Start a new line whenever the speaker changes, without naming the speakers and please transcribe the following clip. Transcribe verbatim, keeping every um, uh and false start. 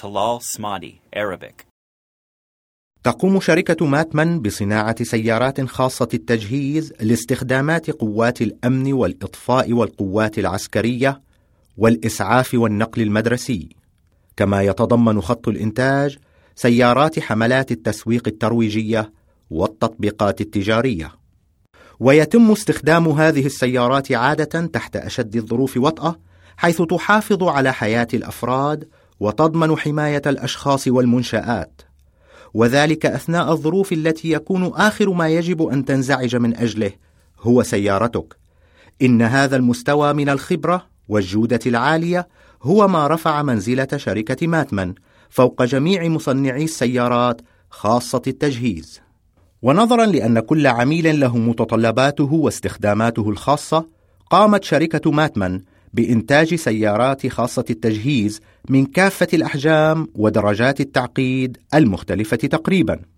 Talal Smadi, Arabic.
تقوم شركة ماتمان بصناعة سيارات خاصة التجهيز لاستخدامات قوات الأمن والإطفاء والقوات العسكرية والإسعاف والنقل المدرسي، كما يتضمن خط الإنتاج سيارات حملات التسويق الترويجية والتطبيقات التجارية. ويتم استخدام هذه السيارات عادة تحت أشد الظروف وطأة، حيث تحافظ على حياة الأفراد وتضمن حماية الأشخاص والمنشآت، وذلك أثناء الظروف التي يكون آخر ما يجب أن تنزعج من أجله هو سيارتك. إن هذا المستوى من الخبرة والجودة العالية هو ما رفع منزلة شركة ماتمان فوق جميع مصنعي السيارات خاصة التجهيز. ونظرا لأن كل عميل له متطلباته واستخداماته الخاصة، قامت شركة ماتمان بإنتاج سيارات خاصة التجهيز من كافة الأحجام ودرجات التعقيد المختلفة تقريبا.